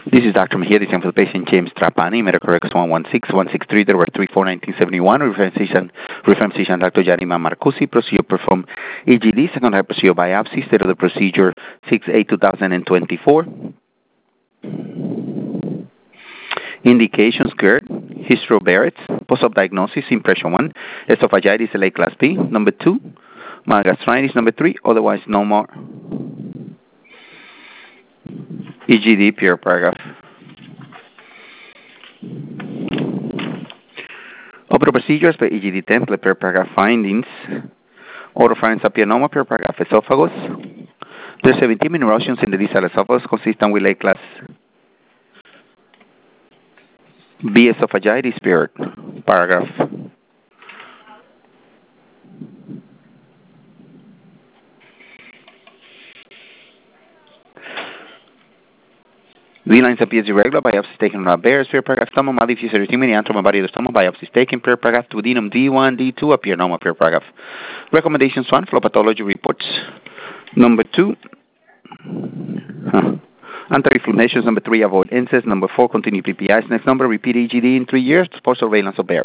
This is Dr. Mejia, the for the patient James Trapani, medical records 116163, there were 34-1971, reference physician Dr. Janima Marcusi, procedure performed EGD, second type procedure biopsy, state of the procedure 6/8/2024. Indications: GERD, Barrett's, post-op diagnosis, impression 1, esophagitis, LA class B, number 2, mild gastritis, number 3, otherwise no more. EGD, pure paragraph. Upper procedures by EGD template, per paragraph findings. Oropharynx papilloma, per paragraph esophagus. There are 17 erosions in the distal esophagus consistent with late class B esophagitis, per paragraph. V-lines appears irregular, biopsy taken on bears, per paragraph. Stomach, diffuse erythema, antroma body of the stomach, biopsy taken, per paragraph. Duodenum D1, D2, appear normal, per paragraph. Recommendations 1, flow pathology reports. Number 2, anti-inflammations. Number 3, avoid incest. Number 4, continue PPIs. Next number, repeat EGD in 3 years for surveillance of bear.